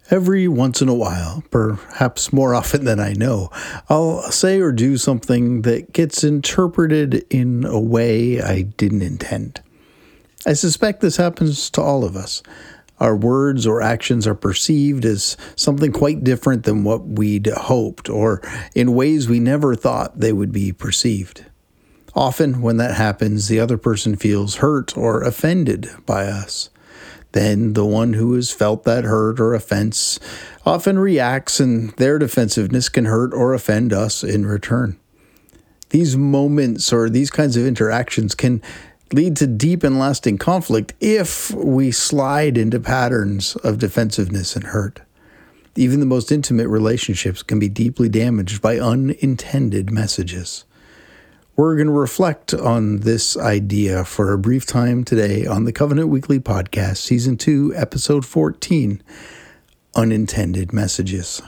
Every once in a while, perhaps more often than I know, I'll say or do something that gets interpreted in a way I didn't intend. I suspect this happens to all of us. Our words or actions are perceived as something quite different than what we'd hoped, or in ways we never thought they would be perceived. Often, when that happens, the other person feels hurt or offended by us. Then the one who has felt that hurt or offense often reacts, and their defensiveness can hurt or offend us in return. These moments or these kinds of interactions can lead to deep and lasting conflict if we slide into patterns of defensiveness and hurt. Even the most intimate relationships can be deeply damaged by unintended messages. We're going to reflect on this idea for a brief time today on the Covenant Weekly Podcast, Season 2, Episode 14, Unintended Messages.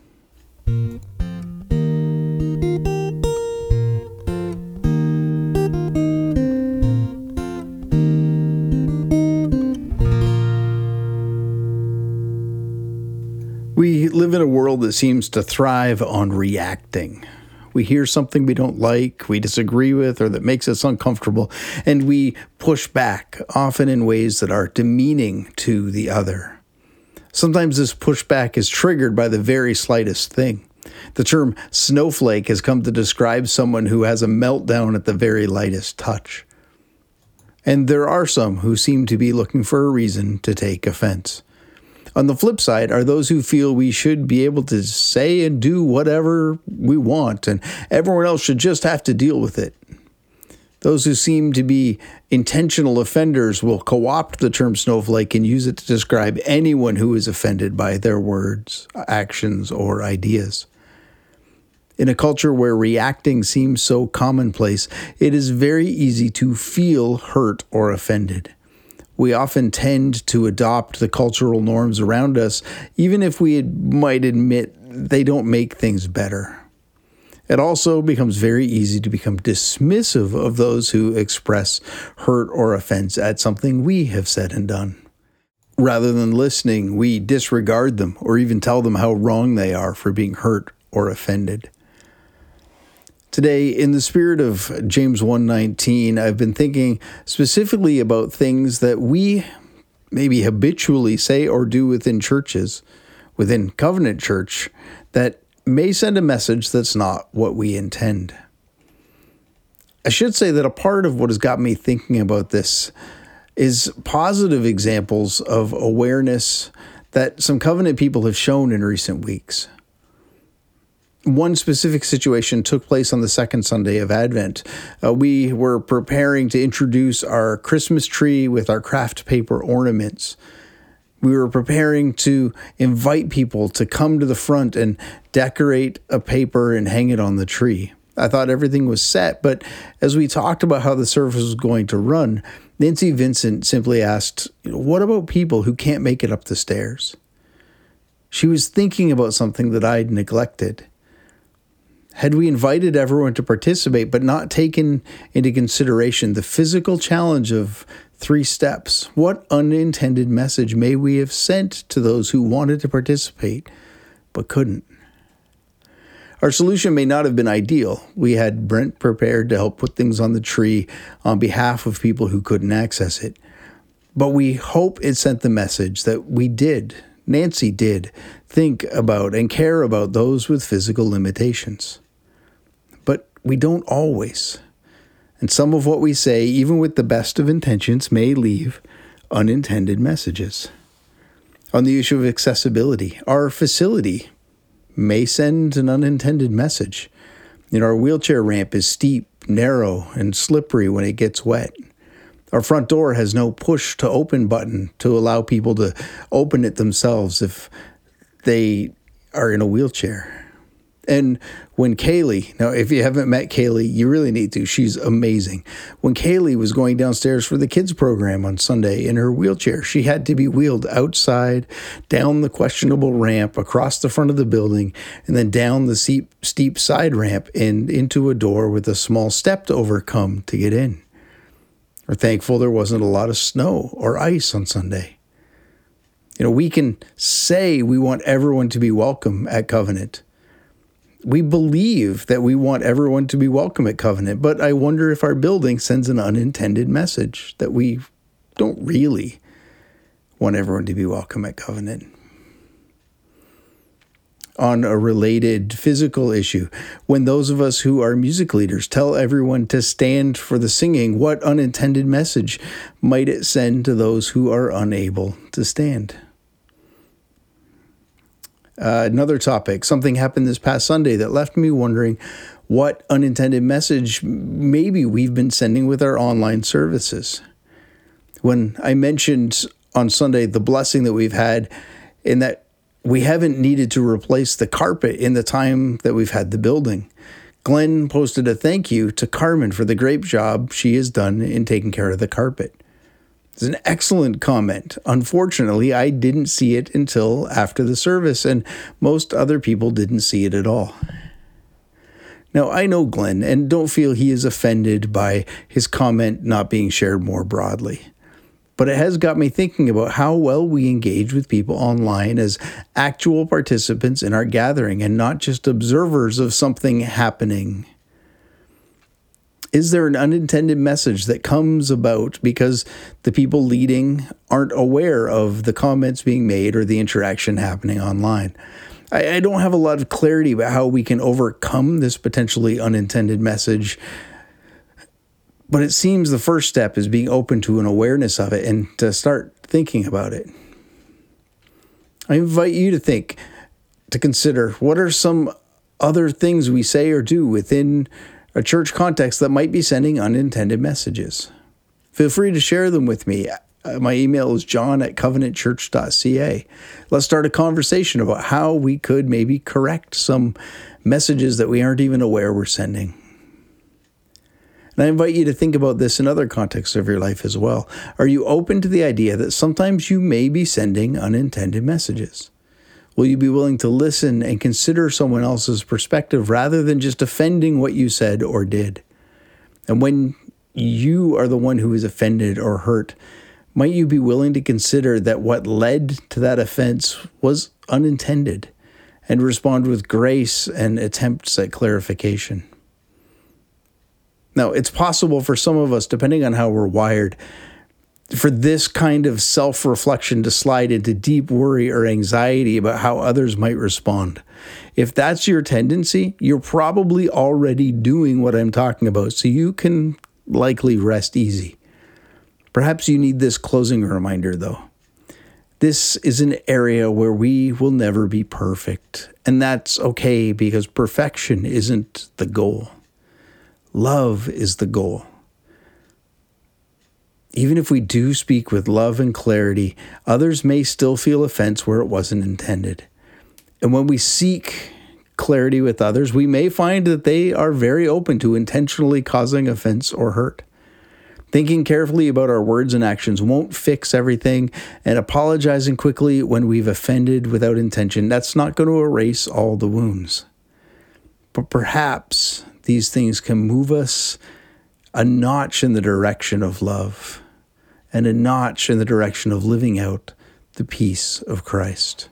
We live in a world that seems to thrive on reacting. We hear something we don't like, we disagree with, or that makes us uncomfortable, and we push back, often in ways that are demeaning to the other. Sometimes this pushback is triggered by the very slightest thing. The term snowflake has come to describe someone who has a meltdown at the very lightest touch. And there are some who seem to be looking for a reason to take offense. On the flip side are those who feel we should be able to say and do whatever we want, and everyone else should just have to deal with it. Those who seem to be intentional offenders will co-opt the term snowflake and use it to describe anyone who is offended by their words, actions, or ideas. In a culture where reacting seems so commonplace, it is very easy to feel hurt or offended. We often tend to adopt the cultural norms around us, even if we might admit they don't make things better. It also becomes very easy to become dismissive of those who express hurt or offense at something we have said and done. Rather than listening, we disregard them or even tell them how wrong they are for being hurt or offended. Today, in the spirit of James 1:19, I've been thinking specifically about things that we maybe habitually say or do within churches, within Covenant Church, that may send a message that's not what we intend. I should say that a part of what has got me thinking about this is positive examples of awareness that some Covenant people have shown in recent weeks. One specific situation took place on the second Sunday of Advent. We were preparing to introduce our Christmas tree with our craft paper ornaments. We were preparing to invite people to come to the front and decorate a paper and hang it on the tree. I thought everything was set, but as we talked about how the service was going to run, Nancy Vincent simply asked, "What about people who can't make it up the stairs?" She was thinking about something that I'd neglected. Had we invited everyone to participate but not taken into consideration the physical challenge of 3 steps, what unintended message may we have sent to those who wanted to participate but couldn't? Our solution may not have been ideal. We had Brent prepared to help put things on the tree on behalf of people who couldn't access it. But we hope it sent the message that Nancy did, think about and care about those with physical limitations. But we don't always. And some of what we say, even with the best of intentions, may leave unintended messages. On the issue of accessibility, our facility may send an unintended message. Our wheelchair ramp is steep, narrow, and slippery when it gets wet. Our front door has no push to open button to allow people to open it themselves if they are in a wheelchair. And when Kaylee, now if you haven't met Kaylee, you really need to. She's amazing. When Kaylee was going downstairs for the kids program on Sunday in her wheelchair, she had to be wheeled outside, down the questionable ramp, across the front of the building, and then down the steep side ramp and into a door with a small step to overcome to get in. We're thankful there wasn't a lot of snow or ice on Sunday. We can say we want everyone to be welcome at Covenant. We believe that we want everyone to be welcome at Covenant, but I wonder if our building sends an unintended message that we don't really want everyone to be welcome at Covenant. On a related physical issue, when those of us who are music leaders tell everyone to stand for the singing, what unintended message might it send to those who are unable to stand? Another topic, something happened this past Sunday that left me wondering what unintended message maybe we've been sending with our online services. When I mentioned on Sunday the blessing that we've had in that we haven't needed to replace the carpet in the time that we've had the building, Glenn posted a thank you to Carmen for the great job she has done in taking care of the carpet. It's an excellent comment. Unfortunately, I didn't see it until after the service, and most other people didn't see it at all. Now, I know Glenn and don't feel he is offended by his comment not being shared more broadly. But it has got me thinking about how well we engage with people online as actual participants in our gathering and not just observers of something happening. Is there an unintended message that comes about because the people leading aren't aware of the comments being made or the interaction happening online? I don't have a lot of clarity about how we can overcome this potentially unintended message, but it seems the first step is being open to an awareness of it and to start thinking about it. I invite you to consider what are some other things we say or do within a church context that might be sending unintended messages. Feel free to share them with me. My email is john@covenantchurch.ca. Let's start a conversation about how we could maybe correct some messages that we aren't even aware we're sending. And I invite you to think about this in other contexts of your life as well. Are you open to the idea that sometimes you may be sending unintended messages? Will you be willing to listen and consider someone else's perspective rather than just offending what you said or did? And when you are the one who is offended or hurt, might you be willing to consider that what led to that offense was unintended and respond with grace and attempts at clarification? Now, it's possible for some of us, depending on how we're wired, for this kind of self-reflection to slide into deep worry or anxiety about how others might respond. If that's your tendency, you're probably already doing what I'm talking about, so you can likely rest easy. Perhaps you need this closing reminder, though. This is an area where we will never be perfect, and that's okay because perfection isn't the goal. Love is the goal. Even if we do speak with love and clarity, others may still feel offense where it wasn't intended. And when we seek clarity with others, we may find that they are very open to intentionally causing offense or hurt. Thinking carefully about our words and actions won't fix everything, and apologizing quickly when we've offended without intention, that's not going to erase all the wounds. But perhaps these things can move us a notch in the direction of love and a notch in the direction of living out the peace of Christ.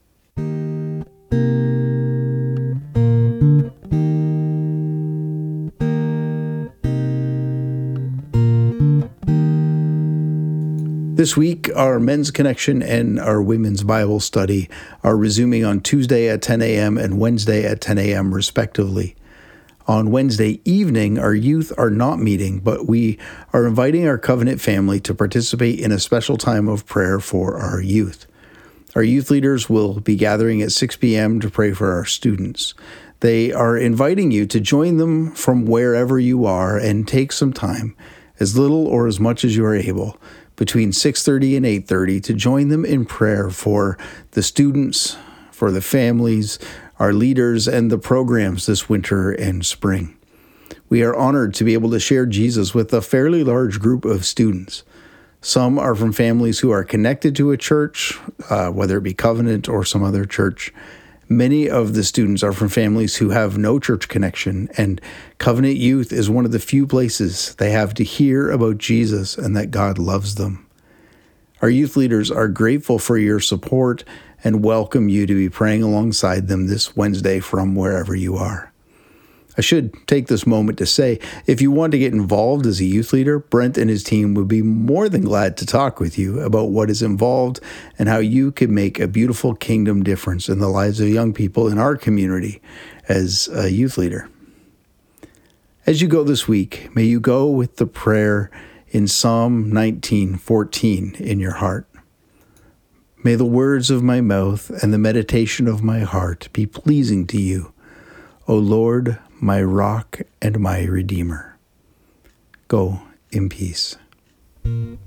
This week, our Men's Connection and our Women's Bible Study are resuming on Tuesday at 10 a.m. and Wednesday at 10 a.m. respectively. On Wednesday evening, our youth are not meeting, but we are inviting our Covenant family to participate in a special time of prayer for our youth. Our youth leaders will be gathering at 6 p.m. to pray for our students. They are inviting you to join them from wherever you are and take some time, as little or as much as you are able, between 6:30 and 8:30 to join them in prayer for the students, for the families, our leaders, and the programs this winter and spring. We are honored to be able to share Jesus with a fairly large group of students. Some are from families who are connected to a church, whether it be Covenant or some other church. Many of the students are from families who have no church connection, and Covenant Youth is one of the few places they have to hear about Jesus and that God loves them. Our youth leaders are grateful for your support and welcome you to be praying alongside them this Wednesday from wherever you are. I should take this moment to say, if you want to get involved as a youth leader, Brent and his team would be more than glad to talk with you about what is involved and how you could make a beautiful kingdom difference in the lives of young people in our community as a youth leader. As you go this week, may you go with the prayer in Psalm 19:14 in your heart. May the words of my mouth and the meditation of my heart be pleasing to you, O Lord, my rock and my redeemer. Go in peace.